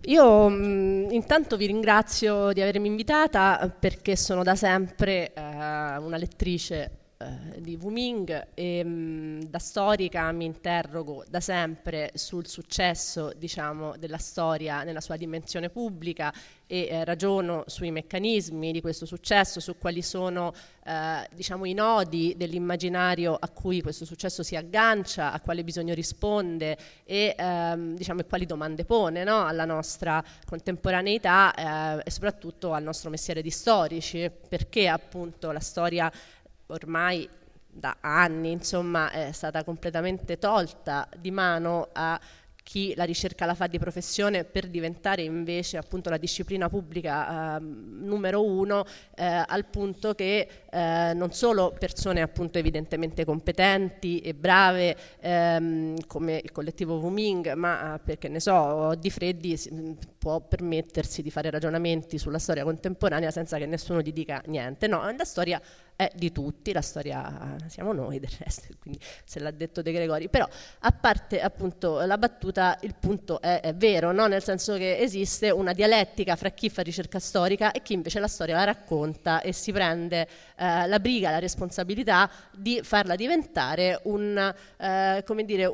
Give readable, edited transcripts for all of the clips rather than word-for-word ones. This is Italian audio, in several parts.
Io intanto vi ringrazio di avermi invitata perché sono da sempre una lettrice di Wu Ming e da storica mi interrogo da sempre sul successo, diciamo, della storia nella sua dimensione pubblica e ragiono sui meccanismi di questo successo, su quali sono diciamo, i nodi dell'immaginario a cui questo successo si aggancia, a quale bisogno risponde e diciamo, e quali domande pone, no? Alla nostra contemporaneità e soprattutto al nostro mestiere di storici, perché appunto la storia ormai da anni, insomma, è stata completamente tolta di mano a chi la ricerca la fa di professione per diventare invece appunto la disciplina pubblica numero uno, al punto che non solo persone appunto evidentemente competenti e brave come il collettivo Wu Ming, ma perché ne so, Di Freddi può permettersi di fare ragionamenti sulla storia contemporanea senza che nessuno gli dica niente. No, la storia è di tutti, la storia siamo noi del resto, quindi se l'ha detto De Gregori. Però a parte appunto la battuta, il punto è vero, no? Nel senso che esiste una dialettica fra chi fa ricerca storica e chi invece la storia la racconta e si prende la briga, la responsabilità di farla diventare come dire,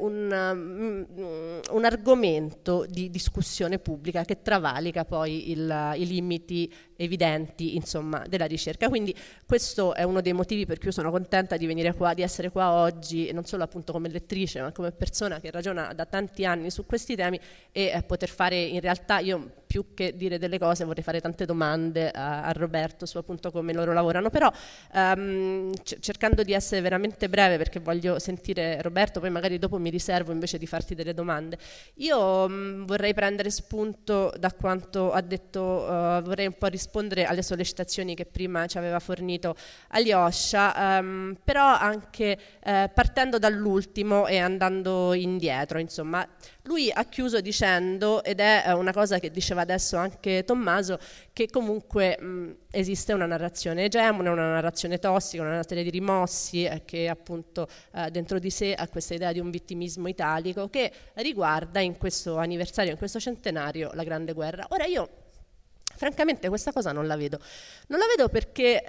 un argomento di discussione pubblica che travalica poi i limiti evidenti, insomma, della ricerca. Quindi questo è uno dei motivi per cui sono contenta di venire qua, di essere qua oggi, non solo appunto come lettrice, ma come persona che ragiona da tanti anni su questi temi e poter fare, in realtà, io più che dire delle cose vorrei fare tante domande a Roberto su appunto come loro lavorano, però cercando di essere veramente breve perché voglio sentire Roberto, poi magari dopo mi riservo invece di farti delle domande. Io vorrei prendere spunto da quanto ha detto, vorrei un po' rispondere alle sollecitazioni che prima ci aveva fornito Alyosha, però anche partendo dall'ultimo e andando indietro, insomma. Lui ha chiuso dicendo, ed è una cosa che diceva adesso anche Tommaso, che comunque esiste una narrazione egemone, una narrazione tossica, una serie di rimossi che appunto dentro di sé ha questa idea di un vittimismo italico che riguarda in questo anniversario, in questo centenario, la Grande Guerra. Ora io francamente questa cosa non la vedo. Non la vedo perché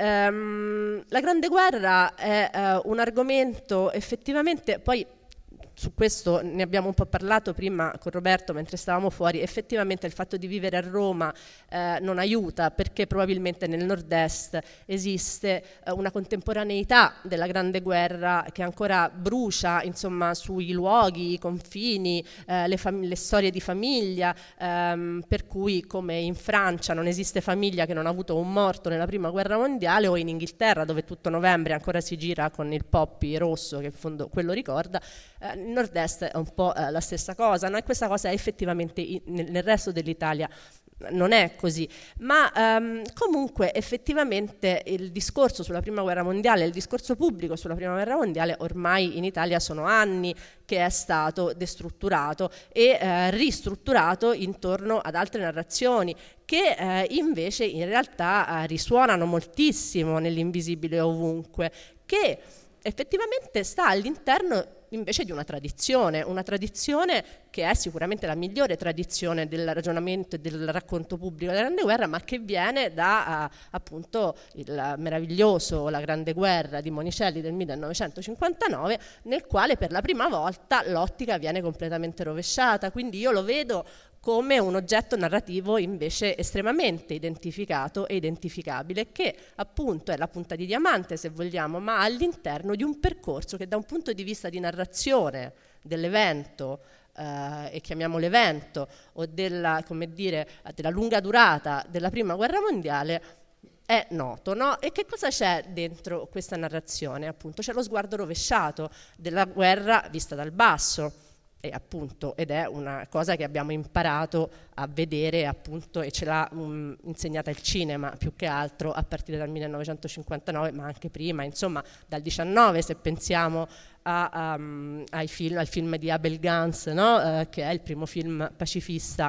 la Grande Guerra è un argomento effettivamente, poi su questo ne abbiamo un po' parlato prima con Roberto mentre stavamo fuori, effettivamente il fatto di vivere a Roma non aiuta perché probabilmente nel nord-est esiste una contemporaneità della Grande Guerra che ancora brucia, insomma, sui luoghi, i confini, le storie di famiglia, per cui come in Francia non esiste famiglia che non ha avuto un morto nella Prima Guerra Mondiale, o in Inghilterra dove tutto novembre ancora si gira con il poppy rosso che in fondo quello ricorda, nel nord-est è un po' la stessa cosa, no? E questa cosa è effettivamente nel resto dell'Italia non è così, ma comunque effettivamente il discorso sulla Prima Guerra Mondiale, il discorso pubblico sulla Prima Guerra Mondiale ormai in Italia sono anni che è stato destrutturato e ristrutturato intorno ad altre narrazioni che invece in realtà risuonano moltissimo nell'invisibile ovunque, che effettivamente sta all'interno invece di una tradizione che è sicuramente la migliore tradizione del ragionamento e del racconto pubblico della Grande Guerra, ma che viene da appunto il meraviglioso La Grande Guerra di Monicelli del 1959, nel quale per la prima volta l'ottica viene completamente rovesciata. Quindi io lo vedo come un oggetto narrativo invece estremamente identificato e identificabile, che appunto è la punta di diamante, se vogliamo, ma all'interno di un percorso che da un punto di vista di narrazione dell'evento, e chiamiamolo evento, o della, come dire, della lunga durata della Prima Guerra Mondiale, è noto, no? E che cosa c'è dentro questa narrazione? Appunto c'è lo sguardo rovesciato della guerra vista dal basso, e appunto, ed è una cosa che abbiamo imparato a vedere appunto, e ce l'ha insegnata il cinema più che altro a partire dal 1959, ma anche prima, insomma dal 19, se pensiamo al film di Abel Gance, no? Che è il primo film pacifista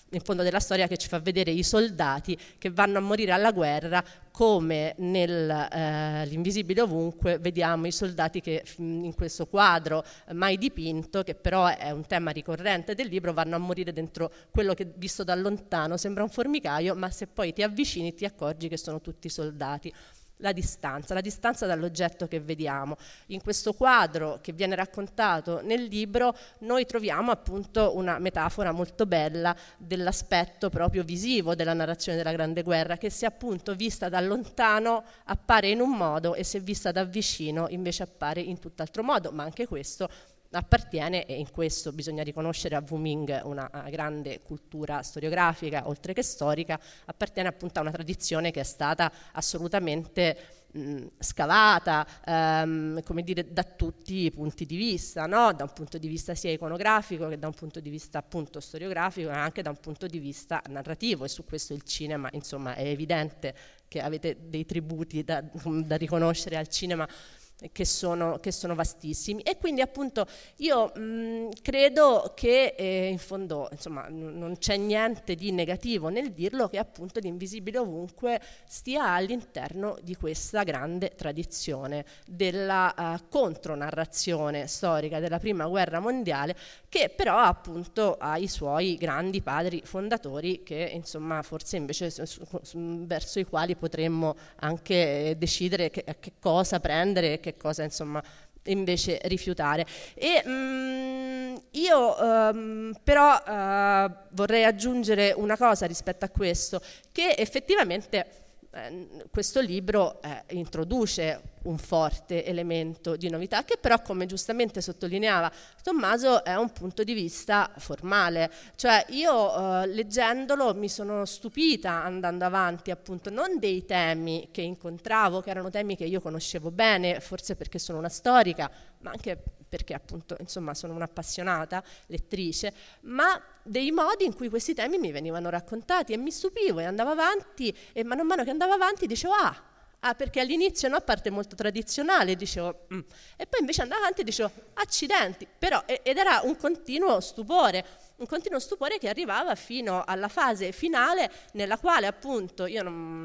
in fondo della storia, che ci fa vedere i soldati che vanno a morire alla guerra, come nell'Invisibile ovunque vediamo i soldati che in questo quadro mai dipinto, che però è un tema ricorrente del libro, vanno a morire dentro quello che visto da lontano sembra un formicaio, ma se poi ti avvicini ti accorgi che sono tutti soldati. La distanza dall'oggetto che vediamo. In questo quadro che viene raccontato nel libro noi troviamo appunto una metafora molto bella dell'aspetto proprio visivo della narrazione della Grande Guerra, che se appunto vista da lontano appare in un modo e se vista da vicino invece appare in tutt'altro modo, ma anche questo appartiene, e in questo bisogna riconoscere a Wuming una grande cultura storiografica oltre che storica, appartiene appunto a una tradizione che è stata assolutamente scavata come dire, da tutti i punti di vista, no? Da un punto di vista sia iconografico che da un punto di vista appunto storiografico, ma anche da un punto di vista narrativo, e su questo il cinema insomma è evidente che avete dei tributi da riconoscere al cinema che sono vastissimi. E quindi appunto io credo che in fondo insomma non c'è niente di negativo nel dirlo, che appunto l'Invisibile ovunque stia all'interno di questa grande tradizione della contronarrazione storica della Prima Guerra Mondiale, che però appunto ha i suoi grandi padri fondatori, che insomma forse invece verso i quali potremmo anche decidere che cosa prendere, che cosa insomma invece rifiutare. E io però vorrei aggiungere una cosa rispetto a questo, che effettivamente questo libro introduce un forte elemento di novità, che però, come giustamente sottolineava Tommaso, è un punto di vista formale. Cioè io leggendolo mi sono stupita, andando avanti appunto, non dei temi che incontravo, che erano temi che io conoscevo bene, forse perché sono una storica, ma anche perché appunto insomma sono un'appassionata lettrice, ma dei modi in cui questi temi mi venivano raccontati, e mi stupivo e andavo avanti, e man mano che andavo avanti dicevo perché all'inizio parte molto tradizionale, dicevo e poi invece andavo avanti e dicevo accidenti, però ed era un continuo stupore che arrivava fino alla fase finale, nella quale appunto io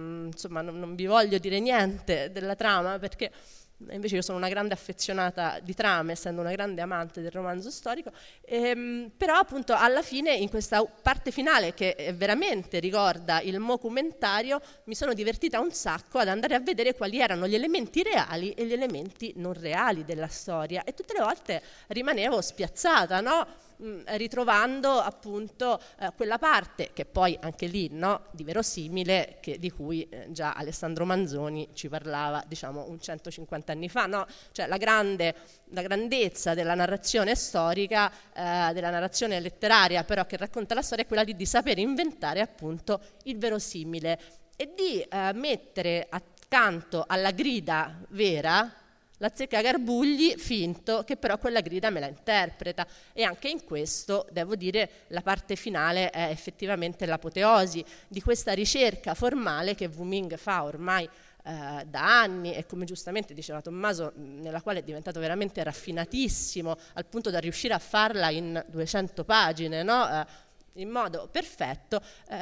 non vi voglio dire niente della trama, perché invece io sono una grande affezionata di trame, essendo una grande amante del romanzo storico, però appunto alla fine, in questa parte finale che veramente ricorda il documentario, mi sono divertita un sacco ad andare a vedere quali erano gli elementi reali e gli elementi non reali della storia, e tutte le volte rimanevo spiazzata, no? Ritrovando appunto quella parte che poi anche lì, no, di verosimile, di cui già Alessandro Manzoni ci parlava, diciamo, 150 anni fa, no? Cioè la grandezza della narrazione storica, della narrazione letteraria, però che racconta la storia, è quella di saper inventare appunto il verosimile e di mettere accanto alla grida vera l'azzeccagarbugli finto, che però quella grida me la interpreta. E anche in questo, devo dire, la parte finale è effettivamente l'apoteosi di questa ricerca formale che Wuming fa ormai da anni, e come giustamente diceva Tommaso, nella quale è diventato veramente raffinatissimo, al punto da riuscire a farla in 200 pagine, no? In modo perfetto,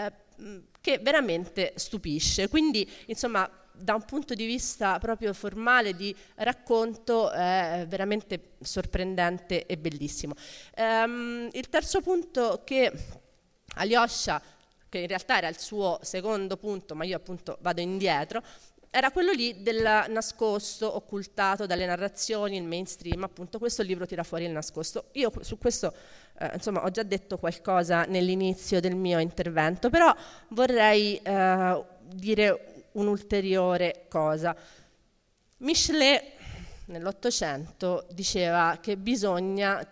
che veramente stupisce. Quindi, insomma, da un punto di vista proprio formale di racconto è veramente sorprendente e bellissimo. Il terzo punto che Alyosha, che in realtà era il suo secondo punto, ma io appunto vado indietro, era quello lì del nascosto, occultato dalle narrazioni, il mainstream, appunto questo libro tira fuori il nascosto. Io su questo insomma ho già detto qualcosa nell'inizio del mio intervento, però vorrei dire un'ulteriore cosa. Michelet nell'Ottocento diceva che bisogna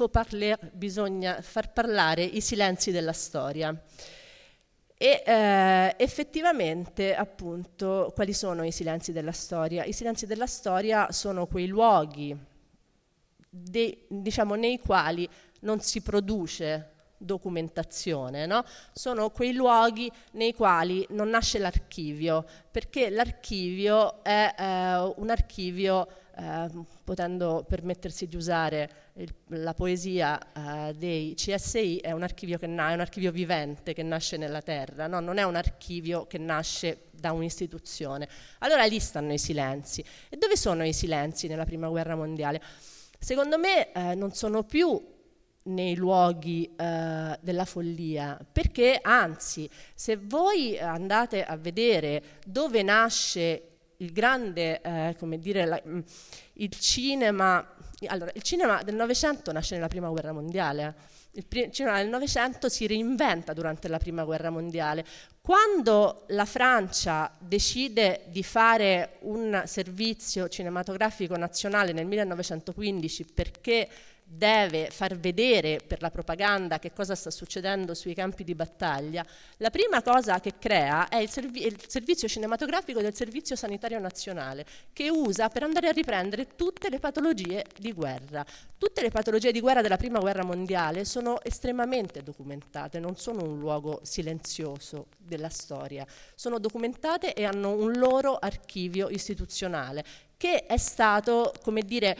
far parlare i silenzi della storia, e effettivamente appunto quali sono i silenzi della storia? I silenzi della storia sono quei luoghi diciamo nei quali non si produce documentazione, no? Sono quei luoghi nei quali non nasce l'archivio, perché l'archivio è un archivio potendo permettersi di usare la poesia dei CSI, è un archivio è un archivio vivente che nasce nella terra, no? Non è un archivio che nasce da un'istituzione. Allora lì stanno i silenzi. E dove sono i silenzi nella Prima Guerra Mondiale? Secondo me non sono più nei luoghi della follia, perché anzi, se voi andate a vedere dove nasce il grande, come dire, il cinema, allora il cinema del Novecento nasce nella Prima Guerra Mondiale. Il cinema del Novecento si reinventa durante la Prima Guerra Mondiale. Quando la Francia decide di fare un servizio cinematografico nazionale nel 1915 perché deve far vedere per la propaganda che cosa sta succedendo sui campi di battaglia, la prima cosa che crea è il servizio cinematografico del Servizio Sanitario Nazionale, che usa per andare a riprendere tutte le patologie di guerra. Tutte le patologie di guerra della Prima Guerra Mondiale sono estremamente documentate, non sono un luogo silenzioso della storia, sono documentate e hanno un loro archivio istituzionale che è stato, come dire,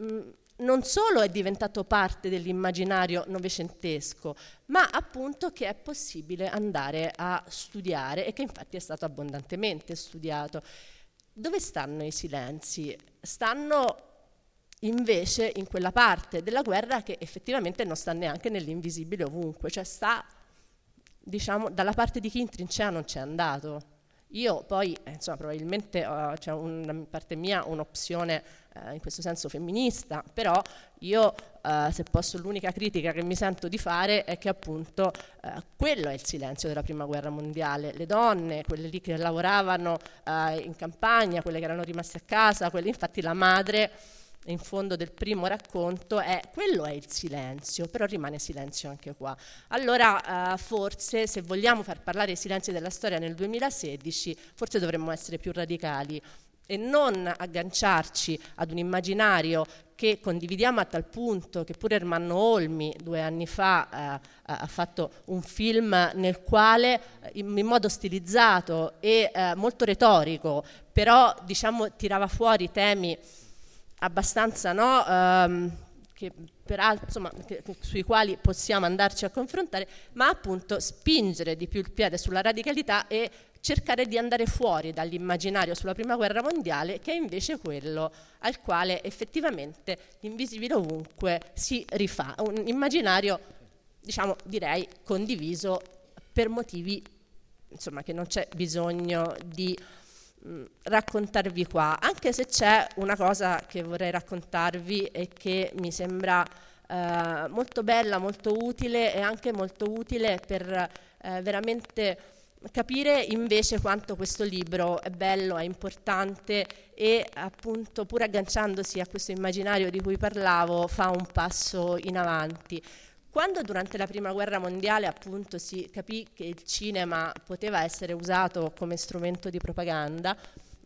non solo è diventato parte dell'immaginario novecentesco, ma appunto che è possibile andare a studiare e che infatti è stato abbondantemente studiato. Dove stanno i silenzi? Stanno invece in quella parte della guerra che effettivamente non sta neanche nell'invisibile ovunque, cioè sta, diciamo, dalla parte di chi in trincea non c'è andato. Io poi, insomma, probabilmente c'è da parte mia un'opzione in questo senso femminista, però io, se posso, l'unica critica che mi sento di fare è che appunto quello è il silenzio della Prima Guerra Mondiale. Le donne, quelle lì che lavoravano in campagna, quelle che erano rimaste a casa, quelle, infatti la madre in fondo del primo racconto quello è il silenzio, però rimane silenzio anche qua. Allora forse, se vogliamo far parlare i silenzi della storia nel 2016, forse dovremmo essere più radicali e non agganciarci ad un immaginario che condividiamo a tal punto che pure Ermanno Olmi 2 anni fa ha fatto un film nel quale in modo stilizzato e molto retorico, però diciamo tirava fuori temi abbastanza, no, che peraltro, insomma, sui quali possiamo andarci a confrontare, ma appunto spingere di più il piede sulla radicalità e cercare di andare fuori dall'immaginario sulla Prima Guerra Mondiale, che è invece quello al quale effettivamente l'invisibile ovunque si rifà, un immaginario, diciamo, direi condiviso per motivi, insomma, che non c'è bisogno di raccontarvi qua, anche se c'è una cosa che vorrei raccontarvi e che mi sembra molto bella, molto utile e anche molto utile per veramente capire invece quanto questo libro è bello, è importante e appunto, pur agganciandosi a questo immaginario di cui parlavo, fa un passo in avanti. Quando durante la Prima Guerra Mondiale appunto si capì che il cinema poteva essere usato come strumento di propaganda,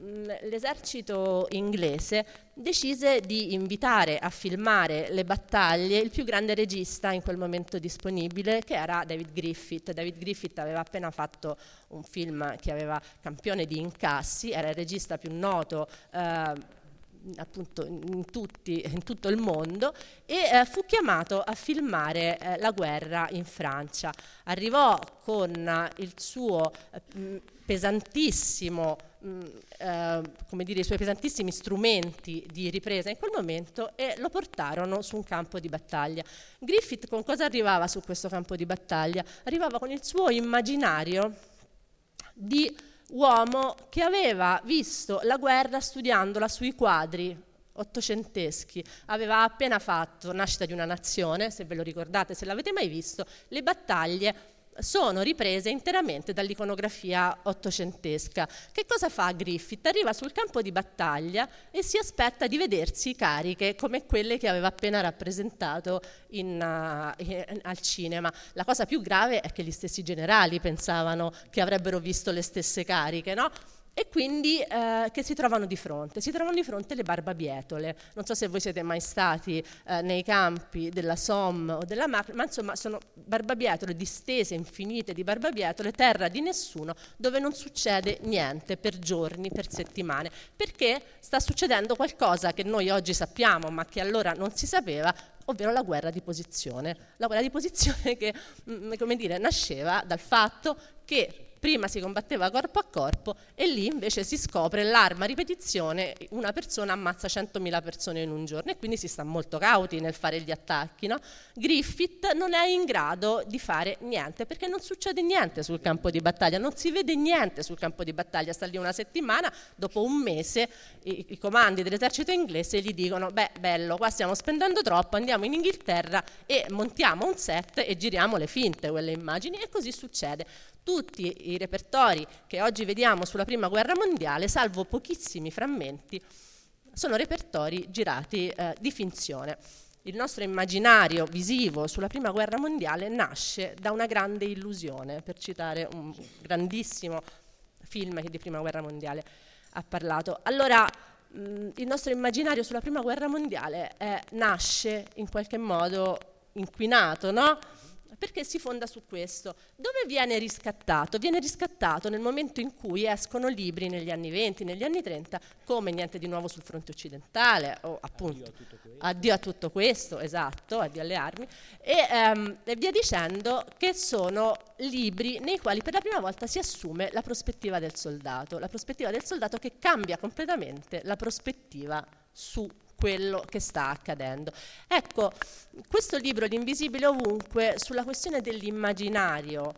l'esercito inglese decise di invitare a filmare le battaglie il più grande regista in quel momento disponibile, che era David Griffith. David Griffith aveva appena fatto un film che aveva campione di incassi, era il regista più noto appunto in tutto il mondo e fu chiamato a filmare la guerra in Francia. Arrivò con il suo pesantissimo, come dire, i suoi pesantissimi strumenti di ripresa in quel momento e lo portarono su un campo di battaglia. Griffith con cosa arrivava su questo campo di battaglia? Arrivava con il suo immaginario di uomo che aveva visto la guerra studiandola sui quadri ottocenteschi. Aveva appena fatto Nascita di una nazione, se ve lo ricordate, se l'avete mai visto, le battaglie sono riprese interamente dall'iconografia ottocentesca. Che cosa fa Griffith? Arriva sul campo di battaglia e si aspetta di vedersi cariche come quelle che aveva appena rappresentato al cinema. La cosa più grave è che gli stessi generali pensavano che avrebbero visto le stesse cariche, no? e quindi che si trovano di fronte? Si trovano di fronte le barbabietole. Non so se voi siete mai stati nei campi della Somme o della Marne, ma insomma sono barbabietole distese, infinite di barbabietole, terra di nessuno, dove non succede niente per giorni, per settimane, perché sta succedendo qualcosa che noi oggi sappiamo, ma che allora non si sapeva, ovvero la guerra di posizione. La guerra di posizione che, come dire, nasceva dal fatto che prima si combatteva corpo a corpo e lì invece si scopre l'arma a ripetizione, una persona ammazza 100.000 persone in un giorno e quindi si sta molto cauti nel fare gli attacchi, no? Griffith non è in grado di fare niente perché non succede niente sul campo di battaglia, non si vede niente sul campo di battaglia, sta lì una settimana, dopo un mese i comandi dell'esercito inglese gli dicono beh bello, qua stiamo spendendo troppo, andiamo in Inghilterra e montiamo un set e giriamo le finte, quelle immagini, e così succede. Tutti i repertori che oggi vediamo sulla Prima Guerra Mondiale, salvo pochissimi frammenti, sono repertori girati di finzione. Il nostro immaginario visivo sulla Prima Guerra Mondiale nasce da una grande illusione, per citare un grandissimo film che di Prima Guerra Mondiale ha parlato. Allora, il nostro immaginario sulla Prima Guerra Mondiale nasce in qualche modo inquinato, no? Perché si fonda su questo. Dove viene riscattato? Viene riscattato nel momento in cui escono libri negli anni 20, negli anni 30, come Niente di nuovo sul fronte occidentale, o appunto Addio a tutto questo, esatto, Addio alle armi, e via dicendo, che sono libri nei quali per la prima volta si assume la prospettiva del soldato che cambia completamente la prospettiva su quello che sta accadendo. Ecco, questo libro, L'Invisibile ovunque, sulla questione dell'immaginario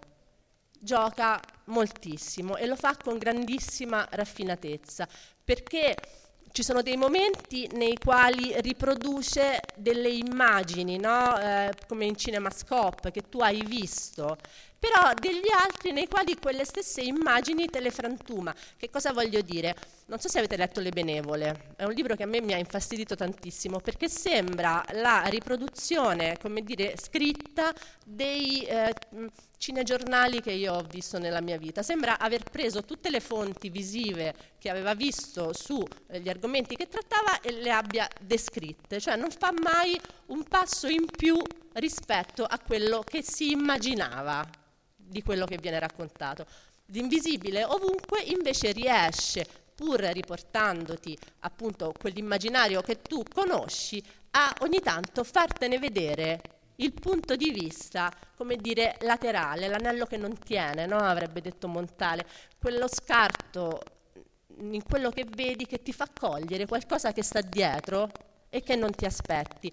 gioca moltissimo e lo fa con grandissima raffinatezza, perché ci sono dei momenti nei quali riproduce delle immagini, no? Come in CinemaScope, che tu hai visto, però degli altri nei quali quelle stesse immagini te le frantuma. Che cosa voglio dire? Non so se avete letto Le Benevole, è un libro che a me mi ha infastidito tantissimo, perché sembra la riproduzione, come dire, scritta dei cinegiornali che io ho visto nella mia vita. Sembra aver preso tutte le fonti visive che aveva visto sugli argomenti che trattava e le abbia descritte, cioè non fa mai un passo in più rispetto a quello che si immaginava di quello che viene raccontato. L'Invisibile ovunque invece riesce, pur riportandoti appunto quell'immaginario che tu conosci, a ogni tanto fartene vedere il punto di vista, come dire, laterale, l'anello che non tiene, no? Avrebbe detto Montale, quello scarto in quello che vedi che ti fa cogliere qualcosa che sta dietro e che non ti aspetti.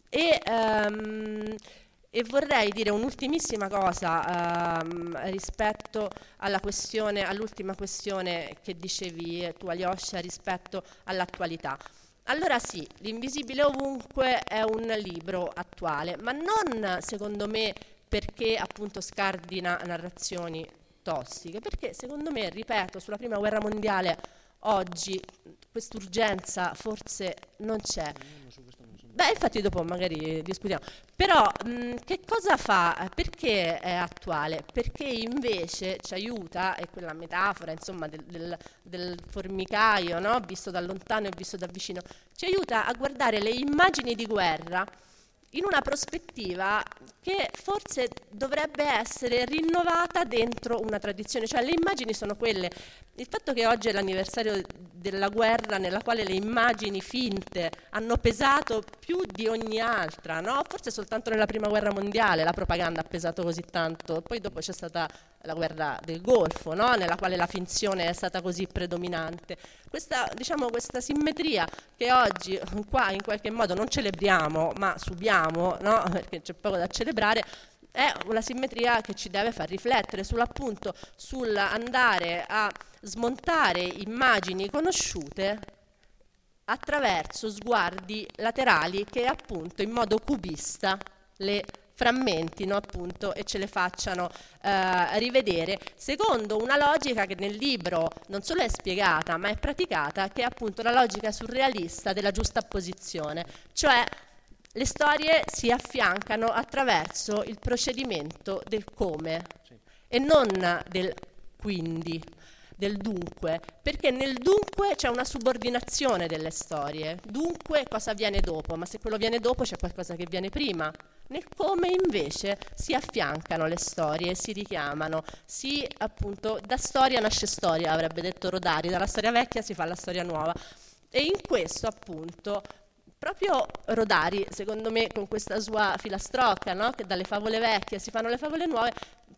E vorrei dire un'ultimissima cosa rispetto all'ultima questione che dicevi tu, Alyosha, rispetto all'attualità. Allora sì, L'Invisibile ovunque è un libro attuale, ma non secondo me perché appunto scardina narrazioni tossiche, perché secondo me, ripeto, sulla Prima Guerra Mondiale oggi quest'urgenza forse non c'è. Beh, infatti dopo magari discutiamo. Però che cosa fa? Perché è attuale? Perché invece ci aiuta, è quella metafora insomma del formicaio, no? Visto da lontano e visto da vicino, ci aiuta a guardare le immagini di guerra in una prospettiva che forse dovrebbe essere rinnovata dentro una tradizione, cioè le immagini sono quelle. Il fatto che oggi è l'anniversario della guerra nella quale le immagini finte hanno pesato più di ogni altra, no? Forse soltanto nella Prima Guerra Mondiale la propaganda ha pesato così tanto, poi dopo c'è stata la guerra del Golfo, no? Nella quale la finzione è stata così predominante. Questa simmetria che oggi qua in qualche modo non celebriamo ma subiamo, no? Perché c'è poco da celebrare, è una simmetria che ci deve far riflettere sull'appunto, sull'andare a smontare immagini conosciute attraverso sguardi laterali che appunto in modo cubista le frammentino appunto e ce le facciano rivedere secondo una logica che nel libro non solo è spiegata ma è praticata, che è appunto la logica surrealista della giustapposizione, cioè le storie si affiancano attraverso il procedimento del come e non del quindi. del dunque, perché nel dunque c'è una subordinazione delle storie. Dunque cosa viene dopo? Ma se quello viene dopo c'è qualcosa che viene prima. Nel come invece si affiancano le storie, si richiamano, appunto, da storia nasce storia, avrebbe detto Rodari, dalla storia vecchia si fa la storia nuova. E in questo appunto proprio Rodari, secondo me, con questa sua filastrocca, no? Che dalle favole vecchie si fanno le favole nuove,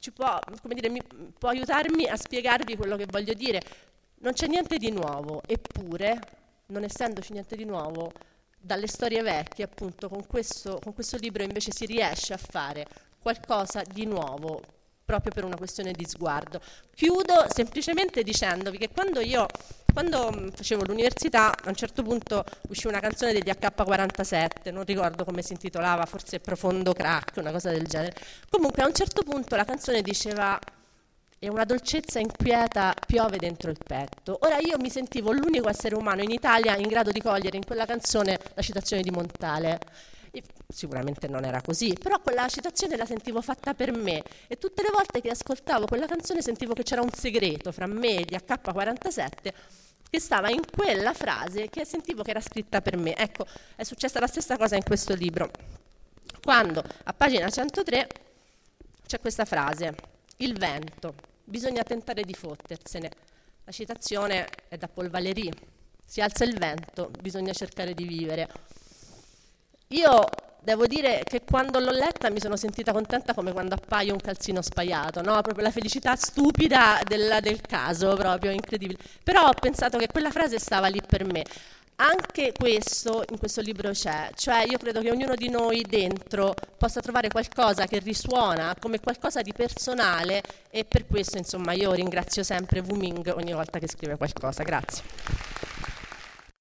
può aiutarmi a spiegarvi quello che voglio dire. Non c'è niente di nuovo, eppure, non essendoci niente di nuovo, dalle storie vecchie, appunto, con questo libro invece si riesce a fare qualcosa di nuovo, proprio per una questione di sguardo. Chiudo semplicemente dicendovi che quando facevo l'università, a un certo punto uscì una canzone degli H47, non ricordo come si intitolava, forse Profondo Crack, una cosa del genere. Comunque a un certo punto la canzone diceva: e una dolcezza inquieta piove dentro il petto. Ora io mi sentivo l'unico essere umano in Italia in grado di cogliere in quella canzone la citazione di Montale. Sicuramente non era così, però quella citazione la sentivo fatta per me e tutte le volte che ascoltavo quella canzone sentivo che c'era un segreto fra me e gli H47 che stava in quella frase che sentivo che era scritta per me. Ecco, è successa la stessa cosa in questo libro, quando a pagina 103 c'è questa frase: il vento, bisogna tentare di fottersene. La citazione è da Paul Valéry: si alza il vento, bisogna cercare di vivere. Io devo dire che quando l'ho letta mi sono sentita contenta come quando appaia un calzino spaiato, no? Proprio la felicità stupida del caso, proprio incredibile. Però ho pensato che quella frase stava lì per me. Anche questo in questo libro c'è, cioè io credo che ognuno di noi dentro possa trovare qualcosa che risuona come qualcosa di personale, e per questo insomma io ringrazio sempre Wu Ming ogni volta che scrive qualcosa. Grazie.